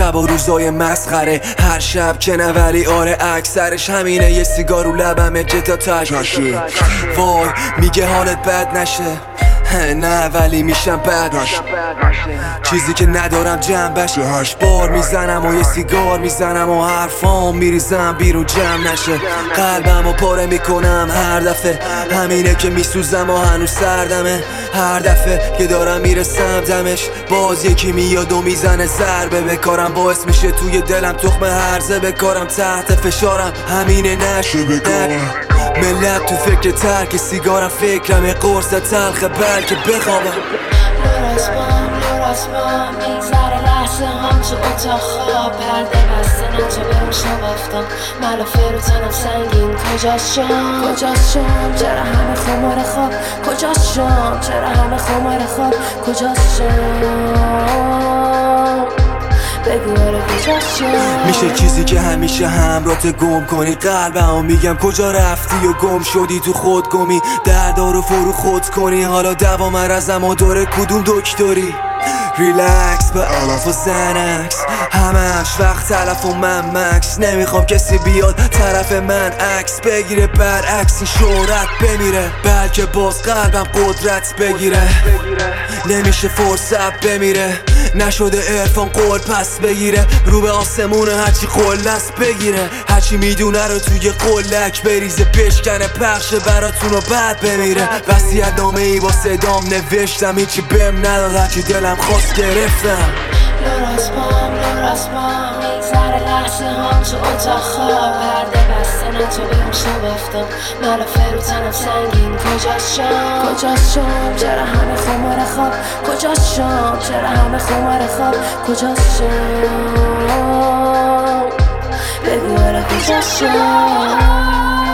شب و روزای مسخره، هر شب که نوری آره اکثرش همینه. یه سیگار رو لبمه که تا تشه. وای میگه حالت بد نشه، نه ولی میشم بد. چیزی که ندارم جنبش، 8 بار میزنم و یه سیگار میزنم و حرفام میریزم بیرون جمع نشه. قلبمو پاره میکنم هر دفعه، همینه که میسوزم و هنوز سردمه. هر دفعه که دارم میرسم دمش، باز یکی میاد و میزنه ضربه به کارم. باعث میشه توی دلم تخم هرزه بکارم، تحت فشارم همینه نشه بکارم. ملت تو فکر ترک سیگارم، فکرم قرص تلخه بلکه بخوابم. نور اسمام میگذره لحظه هم تو اتاق خواب، پرده بسته نه تو به اون شب افتام. ملافه رو تنم سنگین، کجاست شام چرا همه خمار خواب، کجاست شام چرا همه خمار خواب، کجاست شام بگو کجاست شام. میشه چیزی که همیشه همراهت گم کنی قلبمو، میگم کجا رفتی و گم شدی تو خود گمی. دردا رو فرو خود کنی، حالا دوا مرزم و داره کدوم دکتری. ریلکس به علف و زنکس، همش وقت تلف و من مکس. نمیخوام کسی بیاد طرف من عکس بگیره، برعکس این شهرت بمیره، بلکه باز قلبم قدرت بگیره. نمیشه فرصت بمیره، نشده عرفان قول پس بگیره. رو به آسمونه هرچی قلست بگیره، هرچی میدونه رو توی قلک بریزه، بشکنه پخشه براتون و بعد بمیره. وصیت نامه ای با صدام نوشتم، هیچی بهم نداد هرچی دلم خواست گرفتم. نور اسمام میگذره لحظه هم تو اتاق خواب، پرده بسته نه تو به اون شب افتام. ملافه رو تنم سنگین، کجاست شام چرا همه خمار خواب، کجاست شام چرا همه خمار خواب، کجاست شام بگو کجاست شام.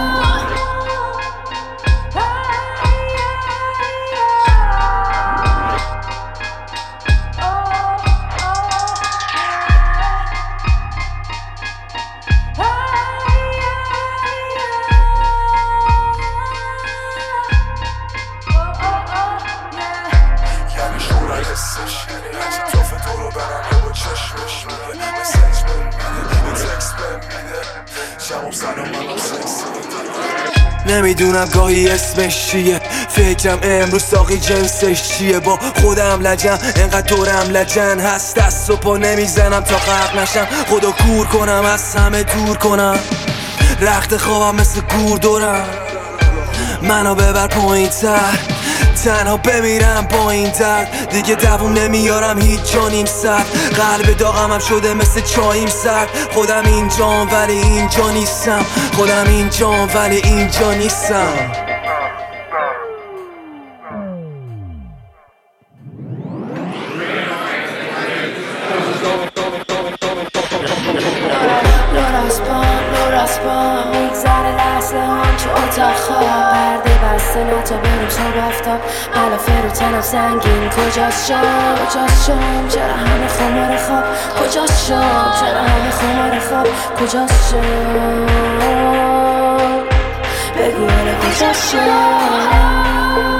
نمیدونم گاهی اسمش چیه، فکرم امروز ساقی جنسش چیه. با خودم لجم انقدر دورم لجن هست، دست و پا نمیزنم تا غرق نشم. خدا کور کنم از همه دور کنم، رخت خوابم مثل گور دورم. منو ببر پایین تر، تنها بمیرم با این درد. دیگه دووم نمیارم هیچ جا نیم سر، قلب داغمم شده مثل چاییم سر. خودم اینجام ولی اینجا نیستم، خودم اینجام ولی اینجا نیستم. نور اسمام میگذره لحظه هم تو اتاق خواب، پرده بسته نه تا بریم شب افتاب. ملافه رو تنم سنگین، کجاست شام چرا همه خمار خواب، کجاست شام چرا همه خمار خواب، کجاست شام بگو کجاست شام.